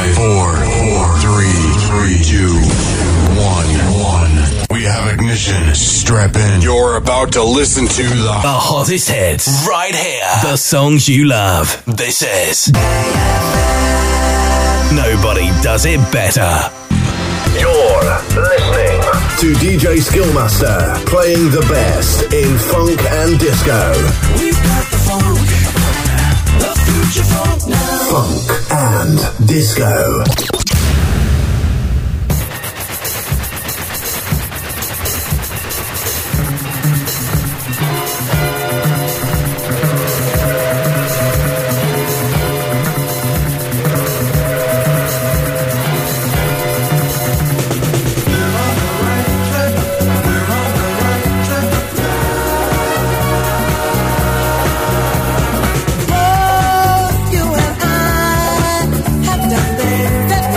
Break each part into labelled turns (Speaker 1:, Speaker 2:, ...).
Speaker 1: 5, 4, 3, 2, 1. We have ignition. Strap in. You're about to listen to the
Speaker 2: hottest hits right here. The songs you love. This is Nobody Does It Better.
Speaker 3: You're listening to DJ Skillmaster playing the best in funk and disco.
Speaker 4: We've got the funk, the future funk now.
Speaker 3: Funk and disco.
Speaker 4: That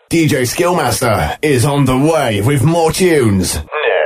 Speaker 3: DJ Skillmaster is on the way with more tunes.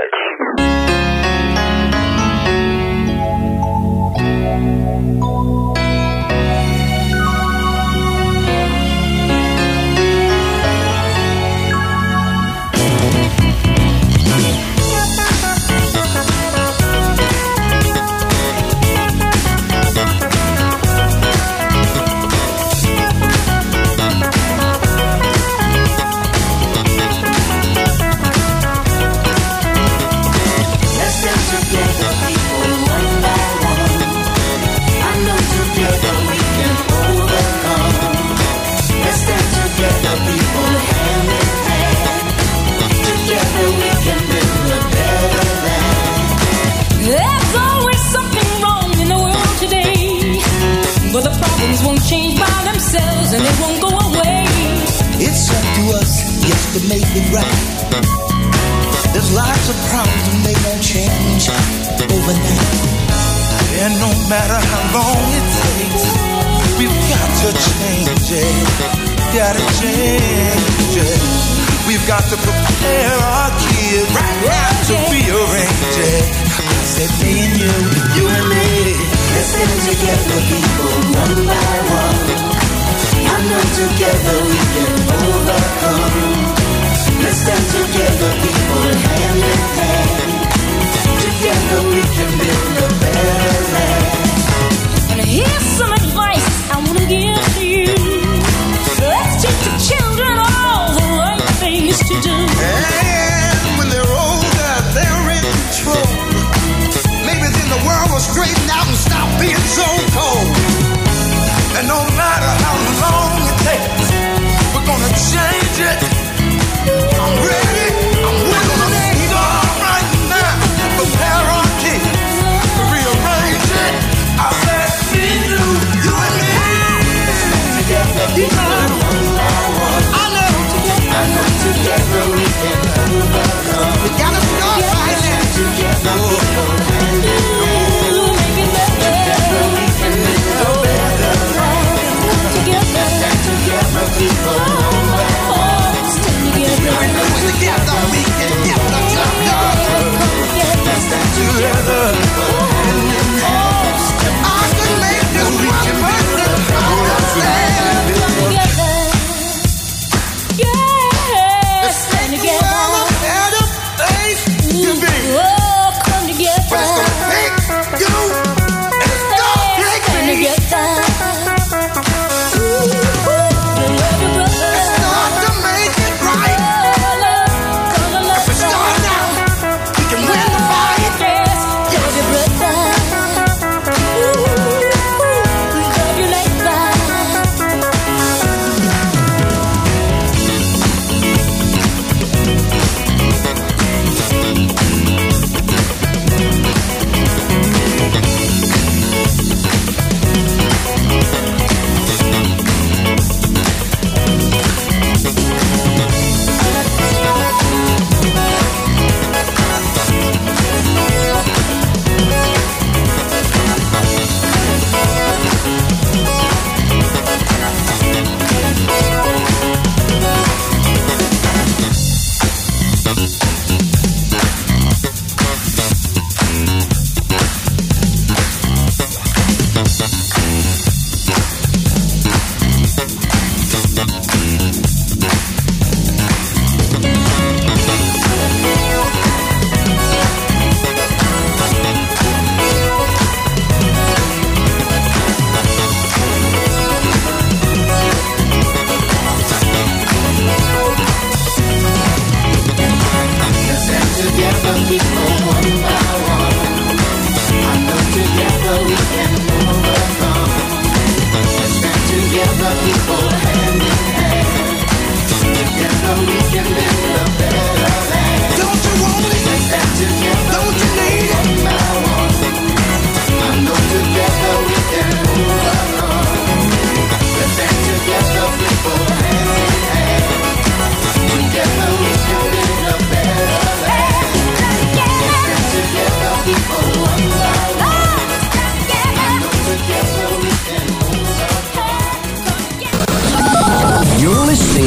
Speaker 5: And they won't go away.
Speaker 6: It's up to us, yes, to make it right. There's lots of problems and they won't change overnight. And no matter how long it takes, we've got to change it. Gotta change it. We've got to prepare our kids right now to rearrange it. I said me and you and me.
Speaker 4: Let's stand together, people, one by one. I know together we can overcome. Let's stand together, people, hand in hand. Together we can build a better land.
Speaker 5: And here's some advice I want to give to you. Let's teach the children all the right things to do.
Speaker 6: And when they're older, they're in control. Maybe then the world will straighten out and stop being so cold. And no matter how long it takes, we're gonna change it. I'm ready. We're gonna start right now. Prepare our kids.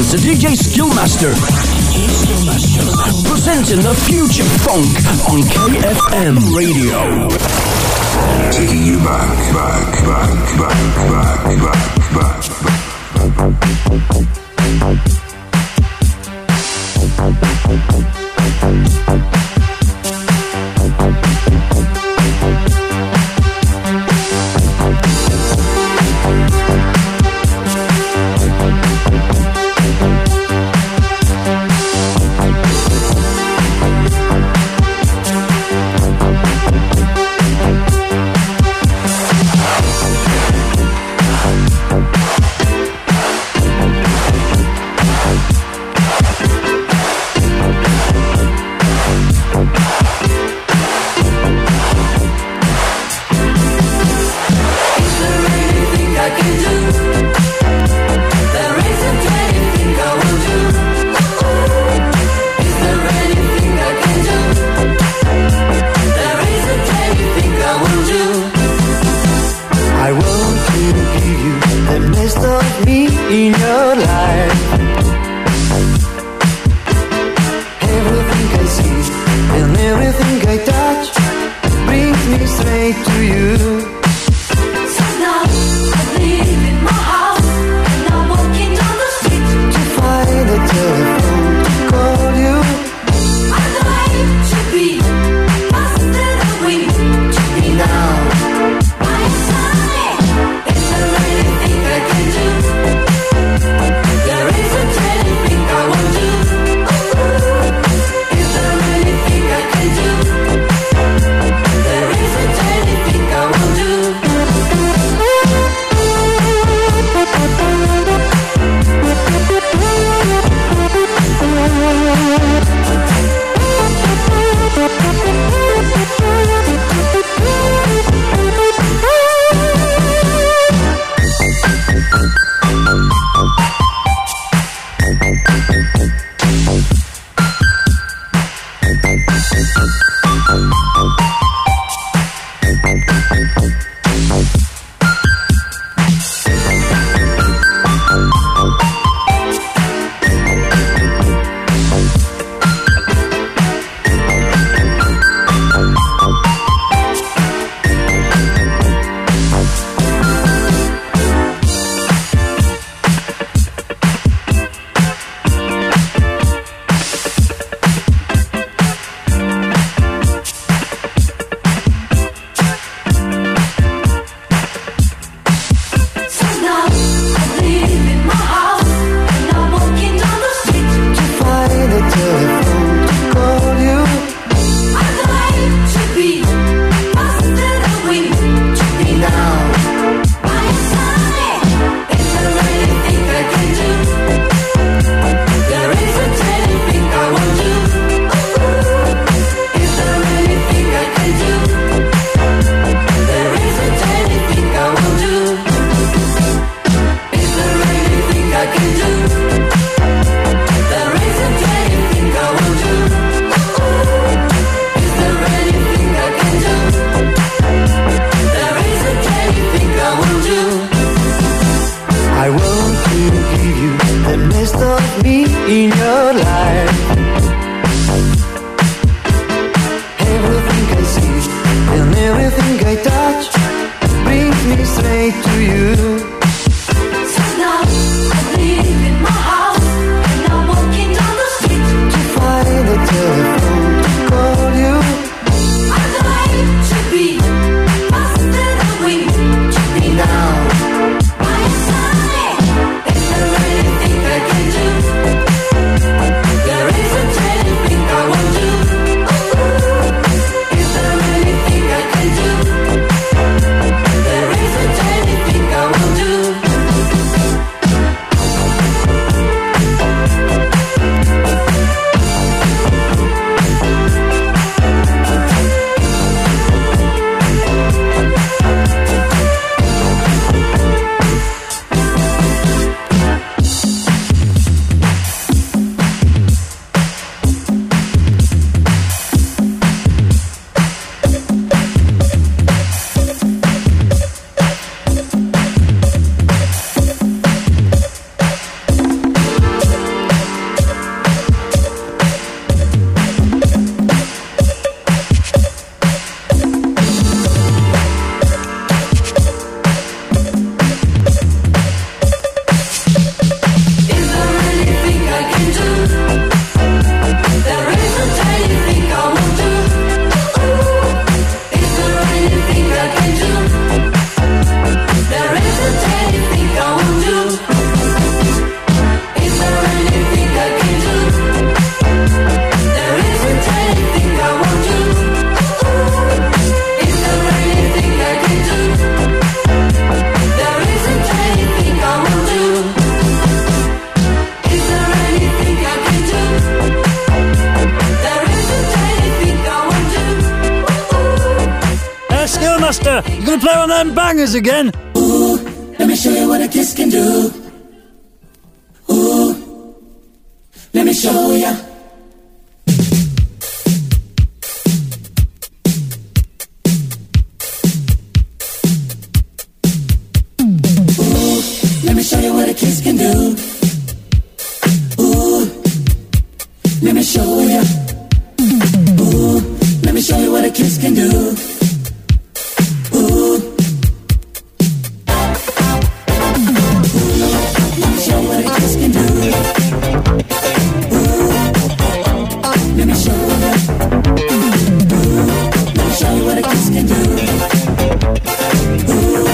Speaker 7: is the DJ Skillmaster. Presenting the future funk on KFM Radio.
Speaker 1: Taking you back.
Speaker 4: Do anything I can do? There isn't anything I won't do. Is there anything I can do? There isn't anything I won't do. Is there anything I can do? There isn't anything I won't do. Is there anything I can do? There isn't anything I won't do.
Speaker 8: Skillmaster, you gonna play one of them bangers again?
Speaker 4: Ooh, let me show you what a kiss can do. Ooh, let me show ya. Ooh, let me show you what a kiss can do. Ooh, let me show ya. Ooh, let me show you what a kiss can do. Ooh. Let me show you what a kiss can do. Ooh. Let me show you. Ooh. Let me show you what a kiss can do. Ooh.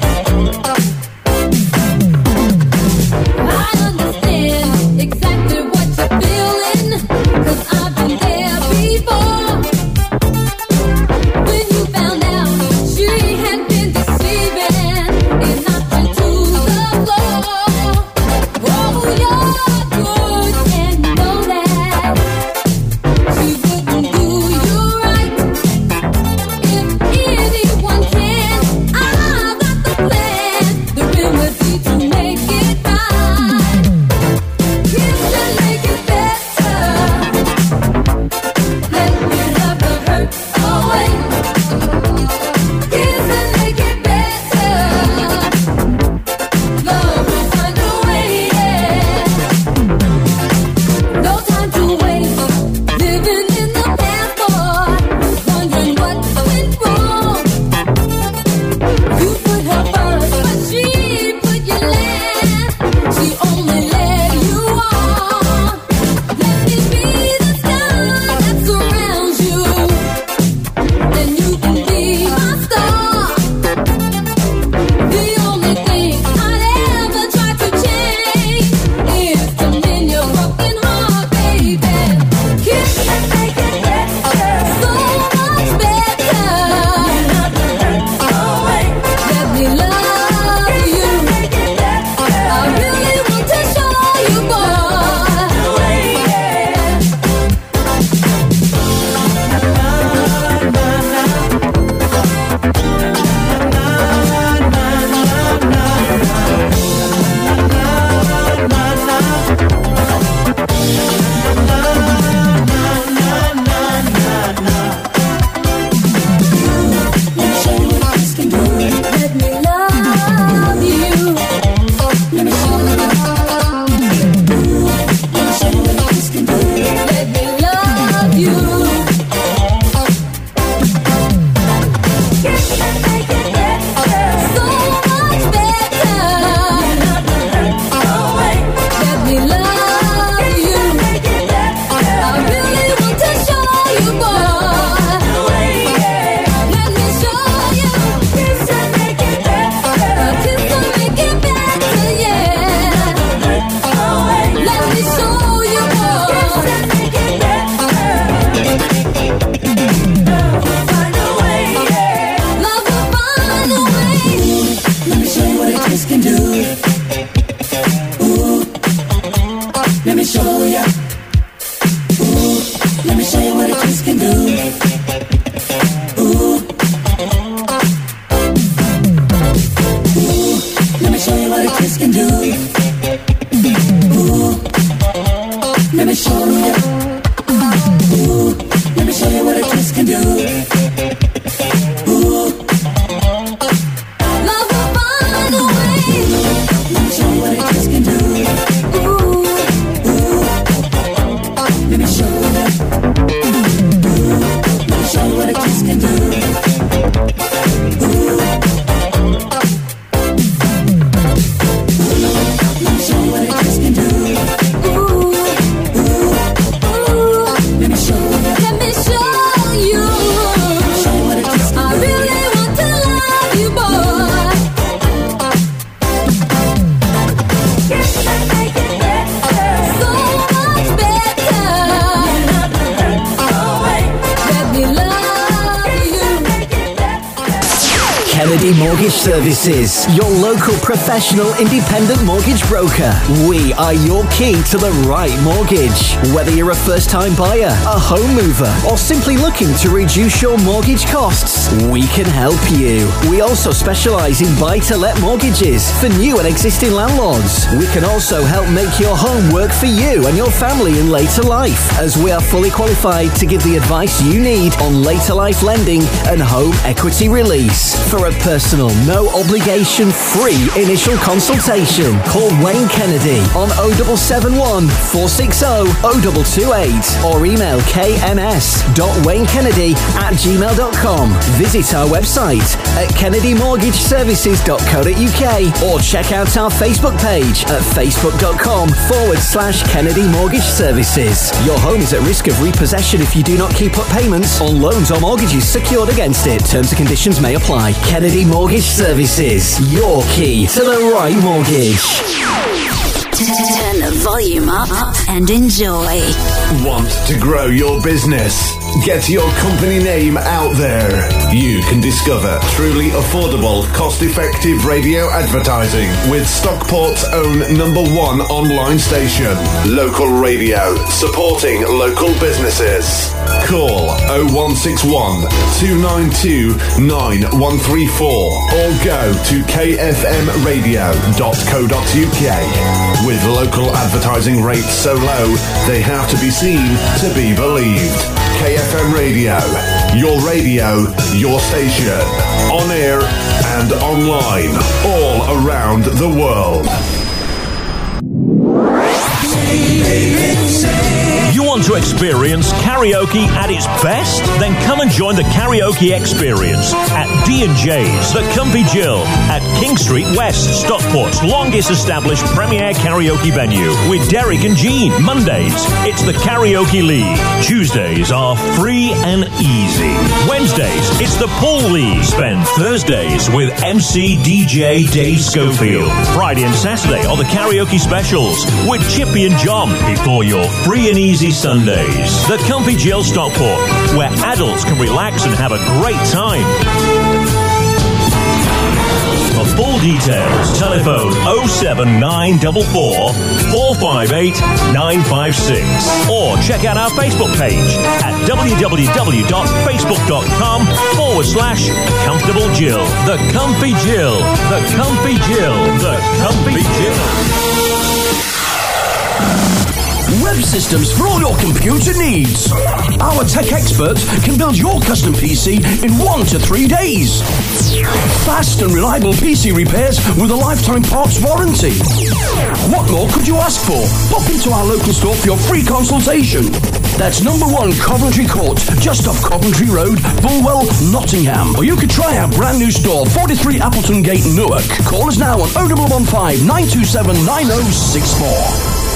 Speaker 5: I understand exactly what you're feeling, 'cause I've been there before. When you
Speaker 7: Kennedy Mortgage Services, your local professional independent mortgage broker. We are your key to the right mortgage. Whether you're a first-time buyer, a home mover, or simply looking to reduce your mortgage costs, we can help you. We also specialize in buy-to-let mortgages for new and existing landlords. We can also help make your home work for you and your family in later life, as we are fully qualified to give the advice you need on later life lending and home equity release. For a personal, no obligation, free initial consultation, call Wayne Kennedy on 0771 460 0228 or email kns.waynekennedy@gmail.com. Visit our website at kennedymortgageservices.co.uk or check out our Facebook page at facebook.com/Kennedy Mortgage Services. Your home is at risk of repossession if you do not keep up payments on loans or mortgages secured against it. Terms and conditions may apply. Kennedy Mortgage Services, your key to the right mortgage.
Speaker 9: Turn the volume up and enjoy.
Speaker 3: Want to grow your business? Get your company name out there. You can discover truly affordable, cost-effective radio advertising with Stockport's own #1 online station. Local radio, supporting local businesses. Call 0161 292 9134 or go to kfmradio.co.uk. With local advertising rates so low, they have to be seen to be believed. KFM Radio, your station, on air and online, all around the world.
Speaker 10: You want to experience karaoke at its best? Then come and join the karaoke experience at D&J's, The Comfy Jill, at King Street West, Stockport's longest established premier karaoke venue with Derek and Jean. Mondays, it's the Karaoke League. Tuesdays are free and easy. Wednesdays, it's the Pool League. Spend Thursdays with MC DJ Dave Schofield. Friday and Saturday are the karaoke specials with Chippy and John before your free and easy Sundays. The Comfy Jill Stockport, where adults can relax and have a great time. For full details, telephone 07944 458 956 or check out our Facebook page at www.facebook.com/Comfortable Jill. The Comfy Jill. The Comfy Jill. The Comfy Jill.
Speaker 7: Web systems for all your computer needs. Our tech experts can build your custom PC in 1 to 3 days. Fast and reliable PC repairs with a lifetime parts warranty. What more could you ask for? Pop into our local store for your free consultation. That's #1 Coventry Court, just off Coventry Road, Bulwell, Nottingham. Or you could try our brand new store, 43 Appleton Gate, Newark. Call us now on 0115 927 9064.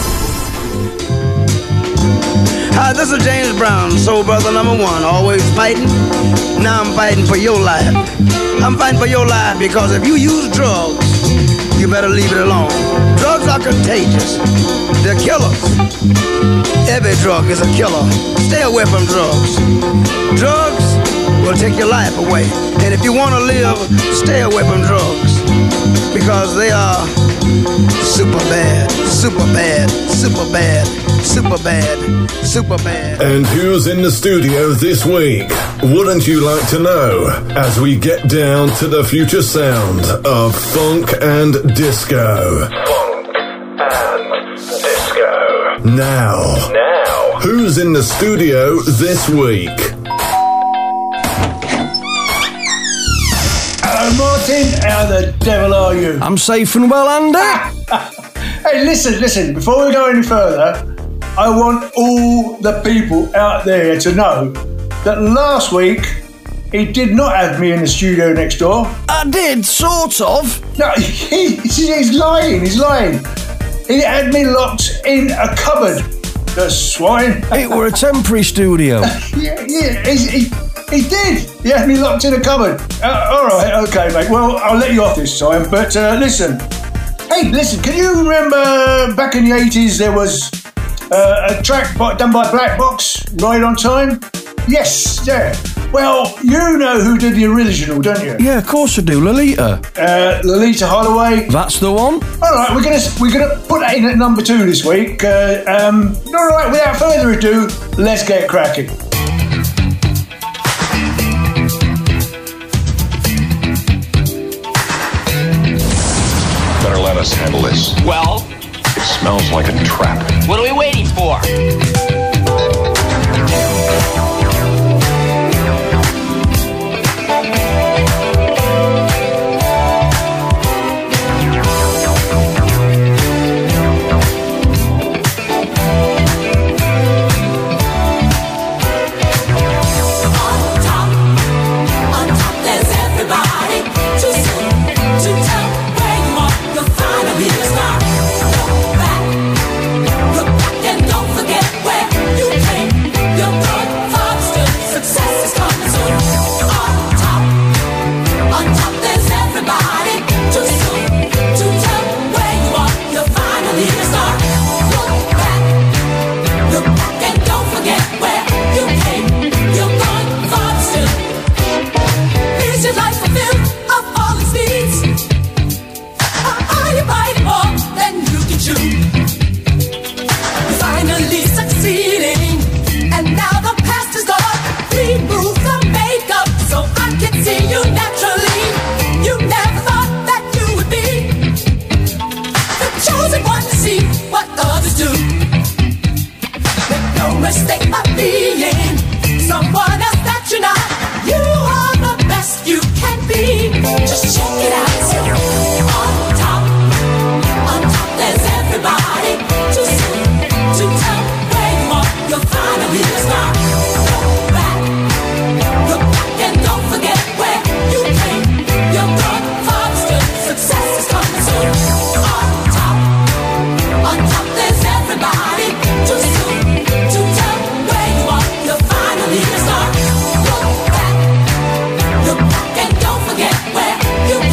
Speaker 11: Hi, this is James Brown, Soul Brother #1, always fighting. Now I'm fighting for your life. I'm fighting for your life because if you use drugs, you better leave it alone. Drugs are contagious. They're killers. Every drug is a killer. Stay away from drugs. Drugs will take your life away. And if you want to live, stay away from drugs because they are super bad, super bad, super bad. Super bad, super bad.
Speaker 3: And who's in the studio this week? Wouldn't you like to know? As we get down to the future sound of funk and disco. Funk and disco. Now, who's in the studio this week?
Speaker 8: Hello, Martin. How the devil are you?
Speaker 7: I'm safe and well, Andy.
Speaker 8: Hey, listen. Before we go any further, I want all the people out there to know that last week he did not have me in the studio next door.
Speaker 7: I did, sort of.
Speaker 8: No, he's lying. He's lying. He had me locked in a cupboard. The swine.
Speaker 7: It were a temporary studio.
Speaker 8: Yeah, he did. He had me locked in a cupboard. All right, okay, mate. Well, I'll let you off this time. But listen. Hey, listen. Can you remember back in the 80s there was a track done by Black Box, Ride on Time? Yes, yeah. Well, you know who did the original, don't you?
Speaker 12: Yeah, of course I do, Lolita.
Speaker 8: Lolita Holloway.
Speaker 12: That's the one.
Speaker 8: All right, we're gonna put that in at number 2 this week. All right, without further ado, let's get cracking.
Speaker 13: Better let us handle this.
Speaker 14: Well?
Speaker 13: It smells like a trap.
Speaker 14: What are we waiting for?
Speaker 4: Look back, look back and don't forget where you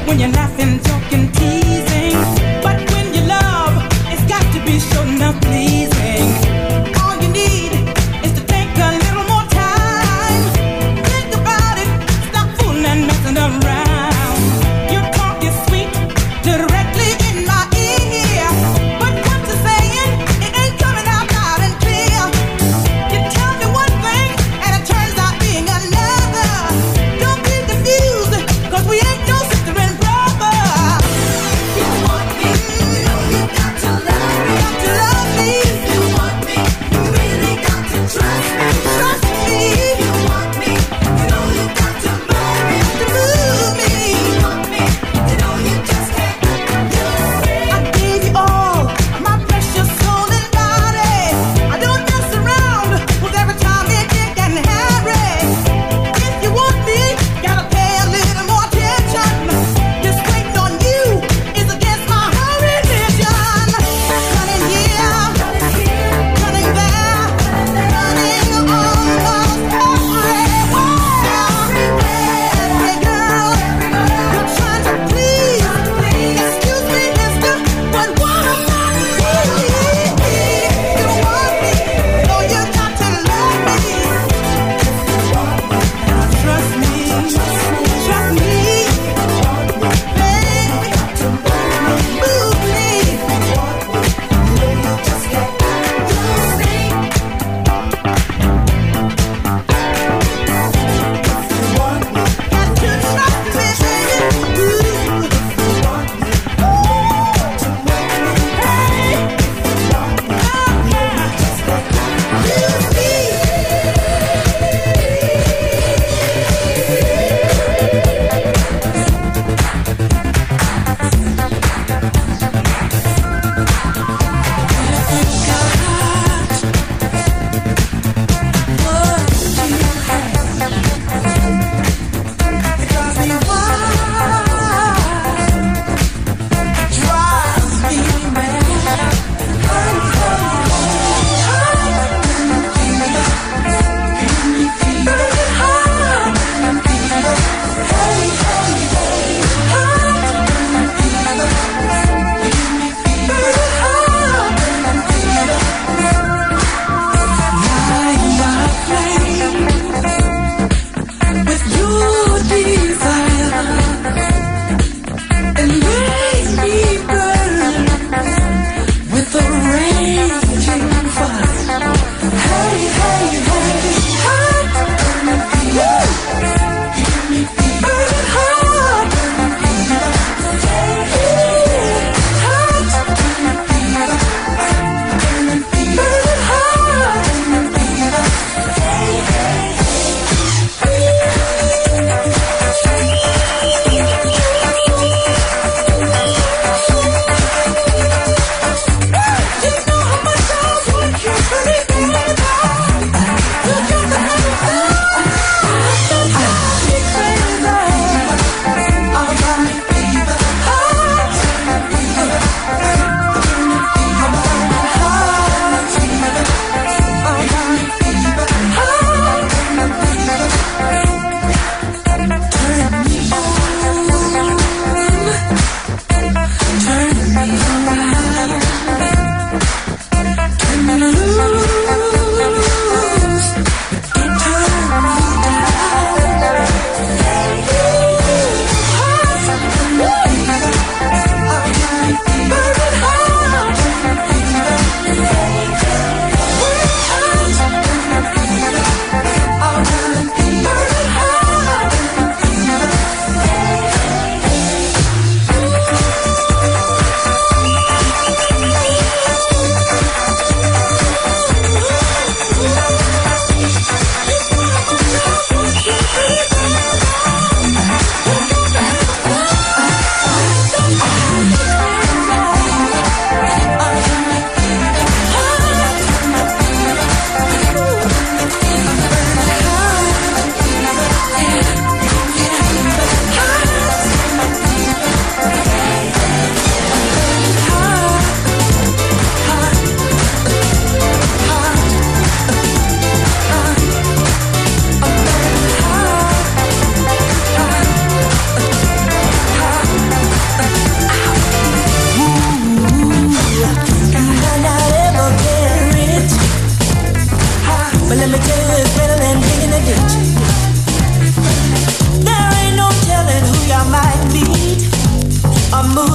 Speaker 12: when you're laughing, talking, teasing. But when you love, it's got to be sure enough pleasing. All you need is to take a little more time. Think about it, stop fooling and messing around. Your talk is sweet, directly in my ear. But what you're saying, it ain't coming out loud and clear. You tell me one thing, and it turns out being another. Don't be confused, 'cause we ain't no sister and brother.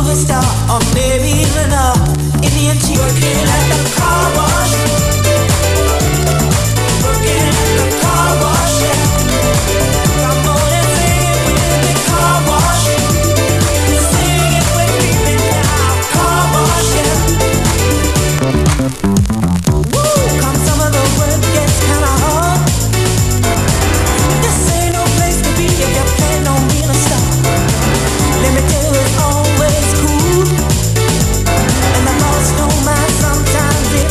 Speaker 4: movie star, or maybe even a Indian chief. Working at the car wash. Working at the car wash, yeah. Come on and sing it with me, car wash. Sing it with me now, car wash, yeah. Woo! Come some of the work gets kinda hard. This ain't no place to be if you plan on being a star. Let me tell you, it's always cool. And the boss don't mind sometimes.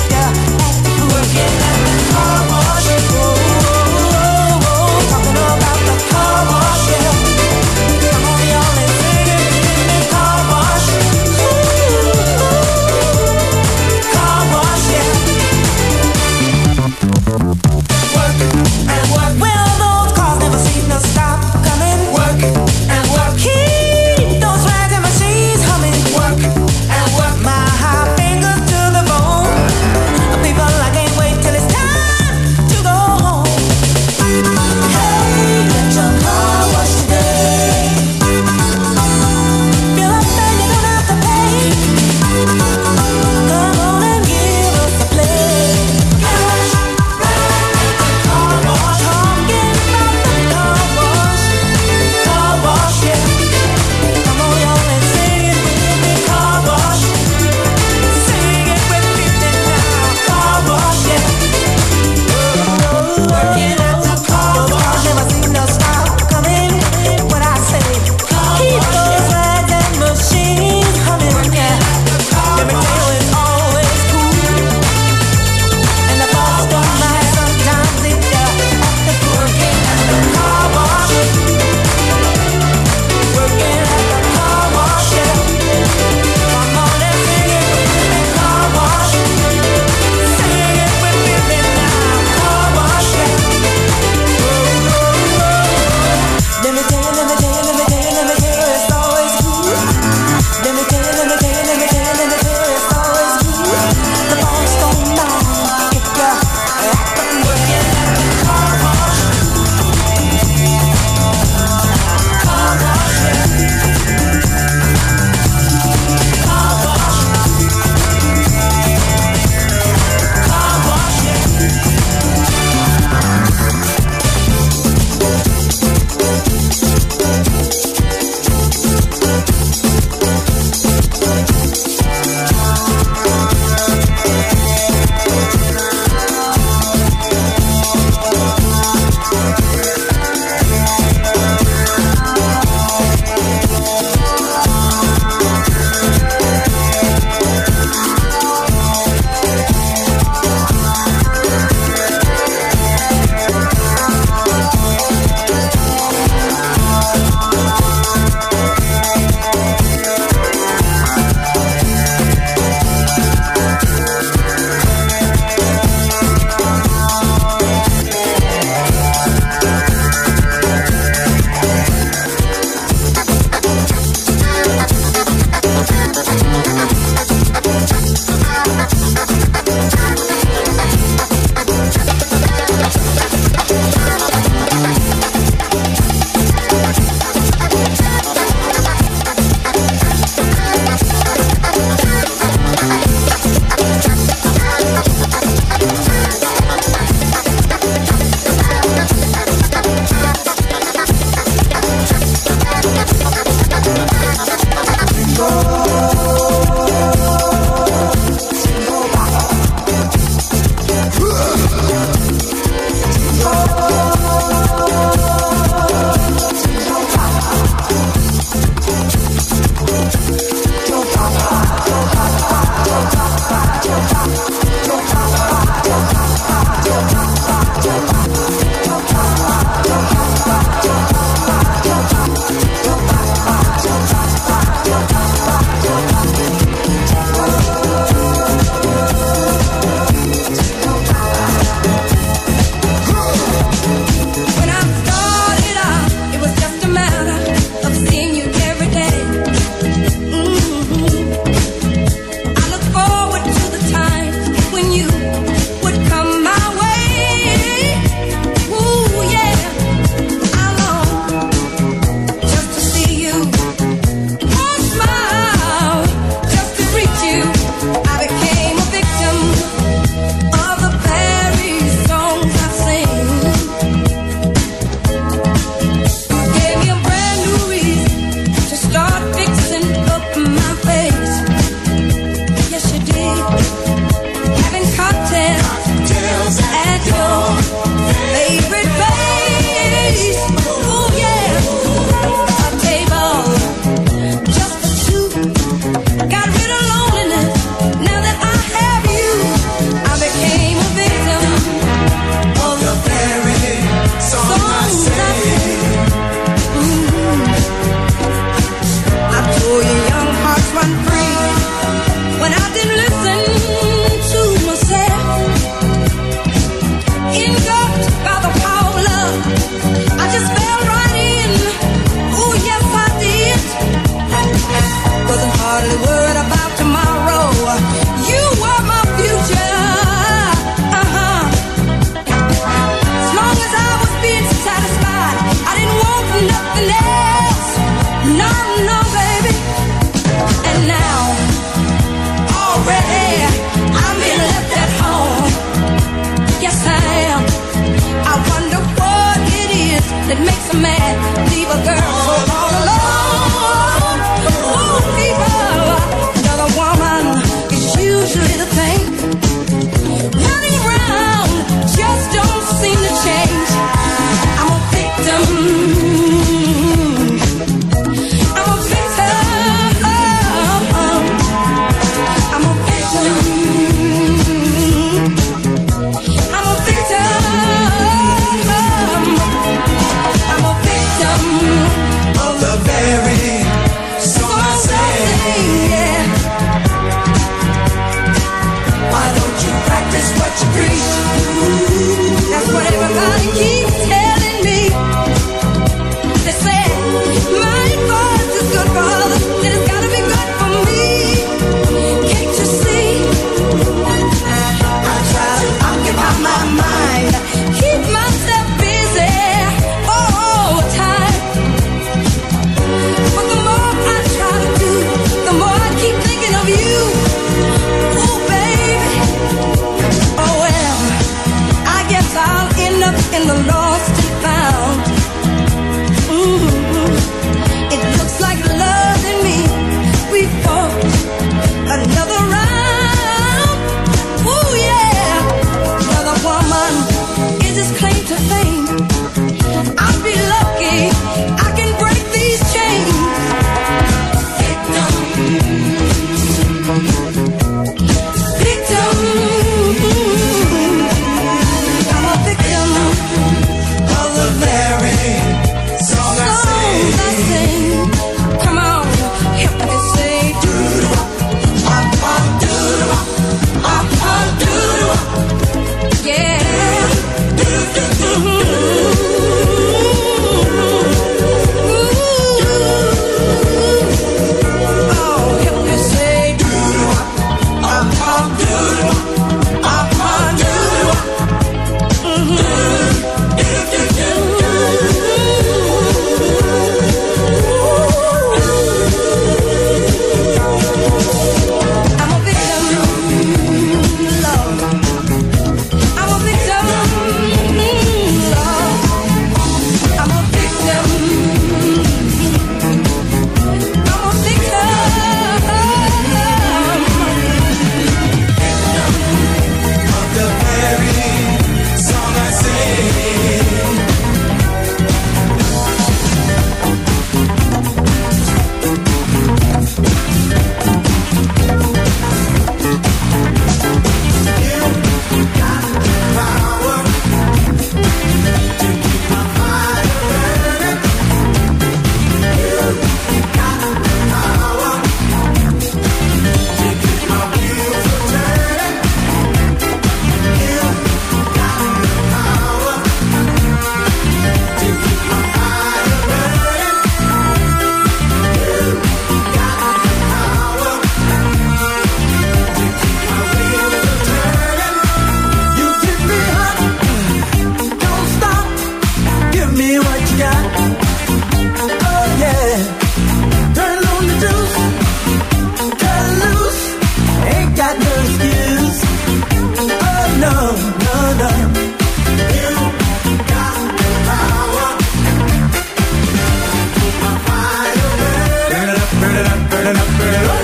Speaker 6: burning up, burning up.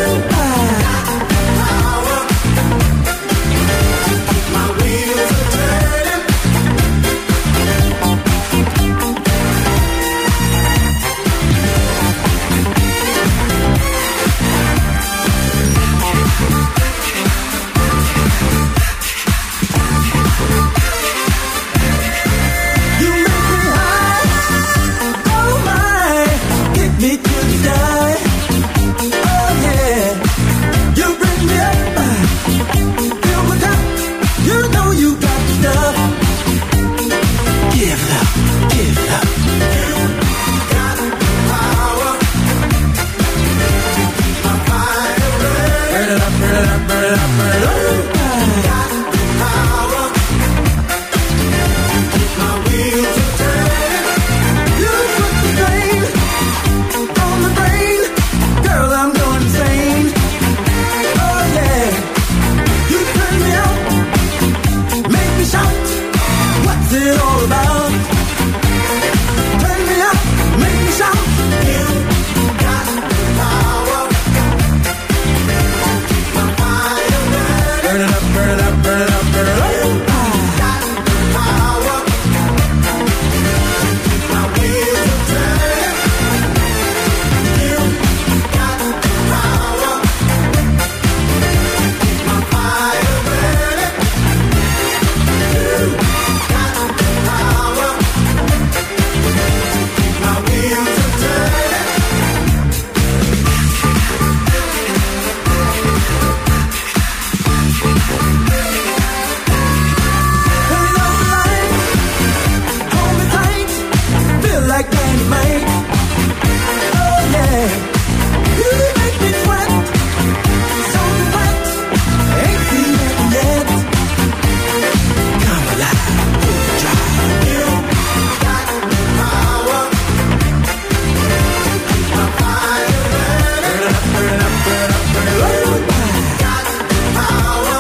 Speaker 6: My wheels are turning. You make me high, oh my, get me to the die. Oh yeah, you bring me up, fill my cup. You know you got the stuff. Give it up, give it up. You got the power. My fire burn. Burn it up, burn it up, burn it up, burn it up. Got the power. My wheels are turning. You put the strain on the brain. Girl, I'm going insane. Oh yeah, you turn me out, make me shout. What's it all about? Turn me up, make me shout. You got the power. My fire burning. Burn it up, burn it up, burn it up, burn it up. Got the power. My wheels are turning. You got the power. My fire burning. You got the power. My wheels are turning. Turn up the light, hold me tight, feel like dynamite. Oh yeah, you make me sweat, so wet, ain't seen nothing yet. Come alive, overdrive. You got the power. My fire burning. Burn it up, burn it up, burn it up, burn it up. Got the power.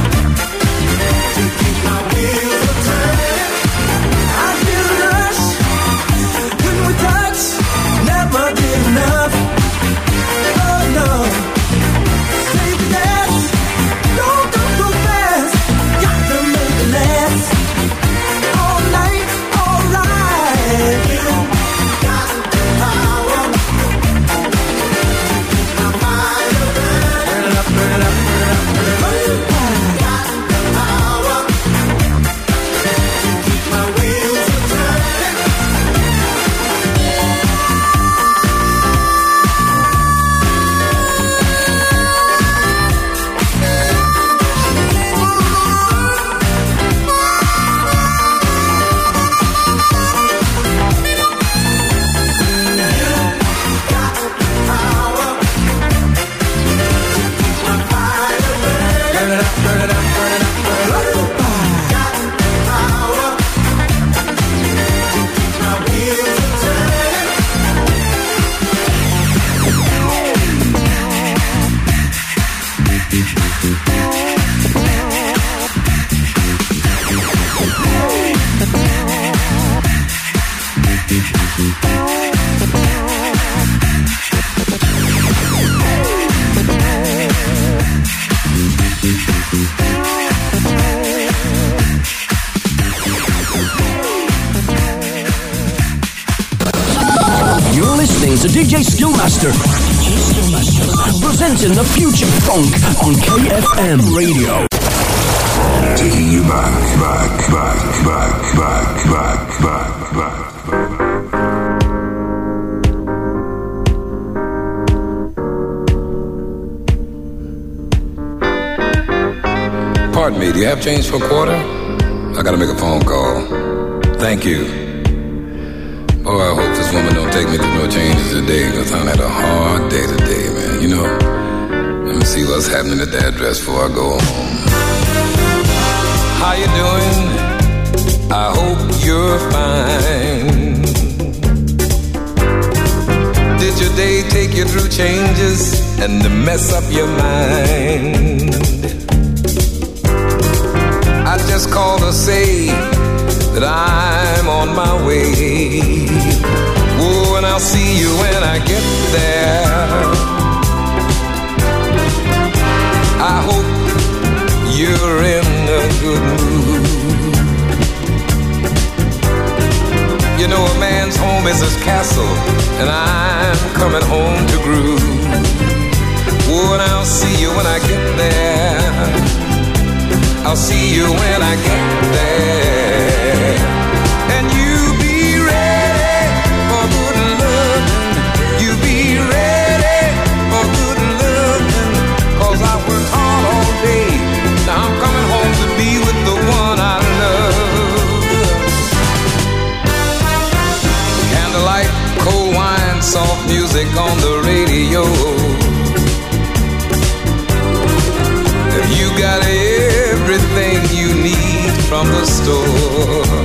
Speaker 6: My wheels are turning. I feel the rush when we touch. Never give enough. Oh no, save the gas. Don't go so fast. Got to make it last. All night, all right. You got the power. My fire burning. Burn it up, burn it up, burn it up, burn it up. Got the power. My wheels are turning. Burn it up, burn it up, burn it up, burn it up. Got the power. My wheels are turning.
Speaker 2: You're listening to DJ Skillmaster. Presenting the future funk on KFM Radio.
Speaker 1: Taking you back.
Speaker 14: Pardon me, do you have change for a quarter? I gotta make a phone call. Thank you. Oh, I hope this woman don't take me through no changes today, because I had a hard day today, man. You know, let me see what's happening at the address before I go home. How you doing? I hope you're fine. Did your day take you through changes and to mess up your mind? I just called to say that I'm on my way. Oh, and I'll see you when I get there. coming home to groove. Oh, and I'll see you when I get there. I'll see you when I get there. And you be ready for good loving. You be ready for good loving. 'Cause I worked hard all day. Now I'm coming home to be with the one I love. Candlelight, cold wine, soft music on the radio. If you got everything you need from the store,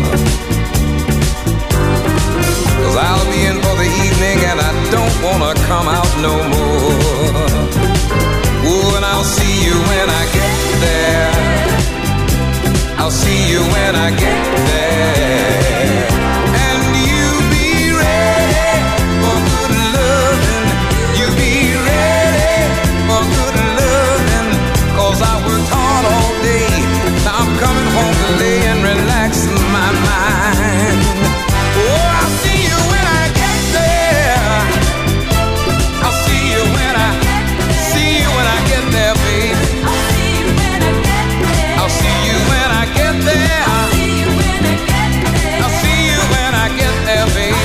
Speaker 14: 'cause I'll be in for the evening and I don't wanna come out no more. Oh, and I'll see you when I get there. I'll see you when I get there. And you be ready for good loving. You be ready for good loving. 'Cause I worked hard all day. Now I'm coming home to lay and relax my mind. Oh, I'll see you when I get there. I'll see you when I get there, baby. I'll see you when I get there. I'll see you when I get there. I'll see you when I get there. I'll see you when I get there, baby.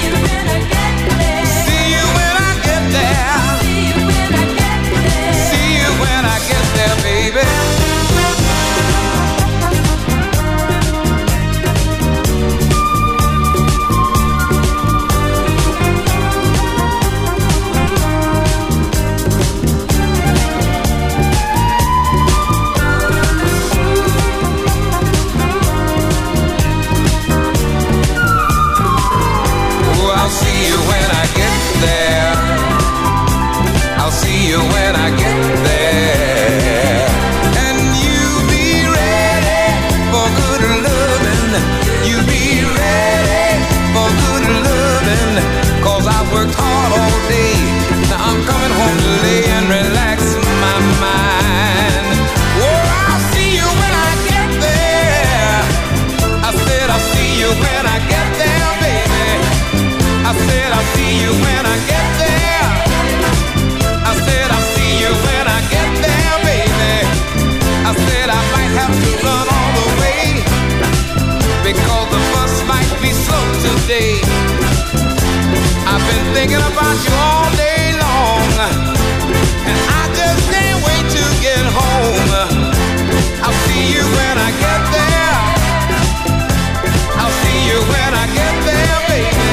Speaker 14: See you when I get there. See you when I get there. See you when I get there, baby. I'll see you when I get there. I'll see you when I get there. And you be ready for good loving. You be ready for good loving. 'Cause I worked hard all day. Now I'm coming home to lay and relax my mind. Oh, I'll see you when I get there. I said I'll see you when I get there, baby. I said I'll see you when I get there. I said I'll see you when I get there, baby. I said I might have to run all the way because the bus might be slow today. I've been thinking about you all day long, and I just can't wait to get home. I'll see you when I get there. I'll see you when I get there, baby.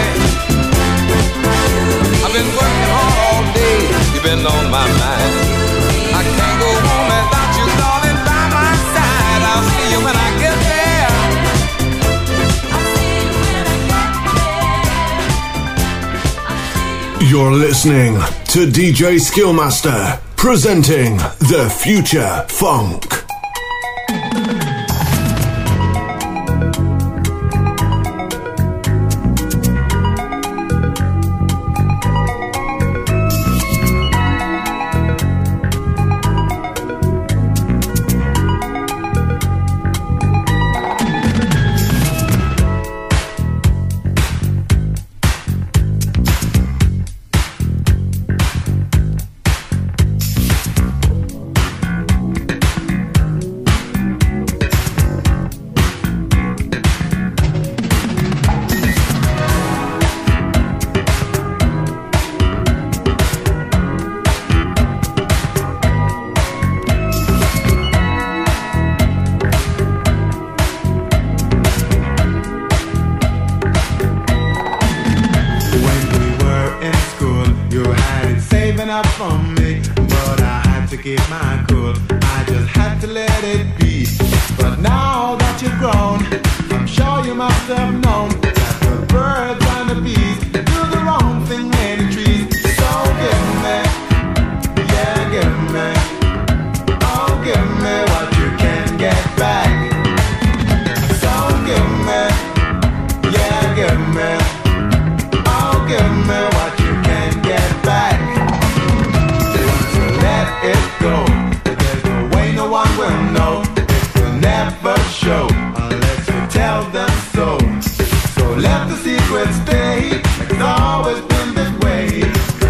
Speaker 14: I've been working hard all day. You've been on my mind. I can't go home without you, darling, by my side. I'll see you when I get there. I'll see you when I get there.
Speaker 3: You're listening to DJ Skillmaster presenting The Future Funk.
Speaker 15: Let the secret stay. It's always been this way.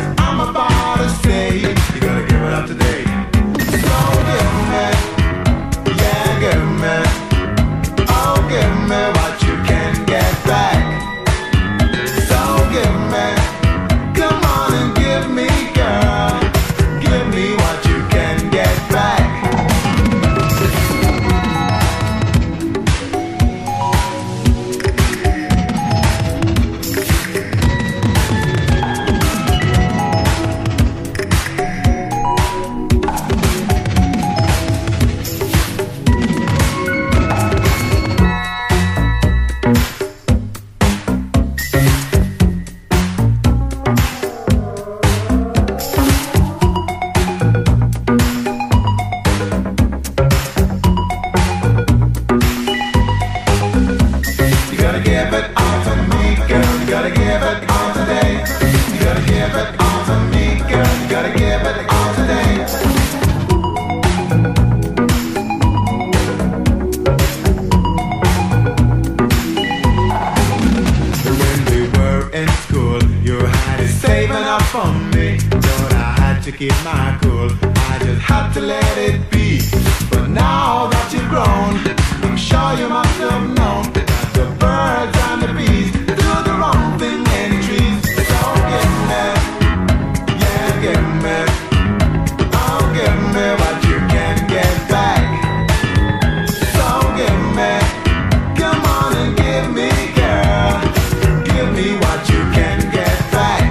Speaker 15: to keep my cool. I just had to let it be. But now that you've grown, I'm sure you must have known that the birds and the bees do the wrong thing in trees. So give me, yeah, give me, oh, give me what you can get back. So give me, come on and give me, girl, give me what you can get back.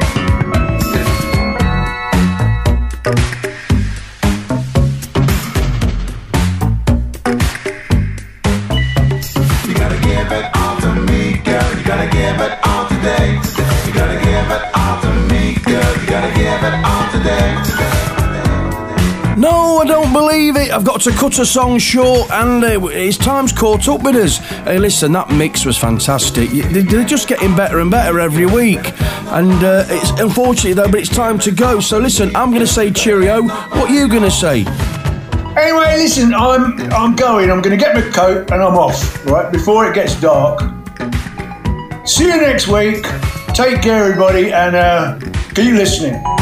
Speaker 15: You gotta give it all to me, girl. You gotta give it all today. You gotta give it all to me, girl. You gotta give it all today.
Speaker 16: No, I don't believe it. I've got to cut a song short, and it's time's caught up with us. Hey, listen, that mix was fantastic. They're just getting better and better every week. And it's unfortunately though, but it's time to go. So listen, I'm going to say cheerio. What are you going to say?
Speaker 8: Anyway, listen, I'm going. I'm going to get my coat and I'm off, right, before it gets dark. See you next week. Take care, everybody, and keep listening.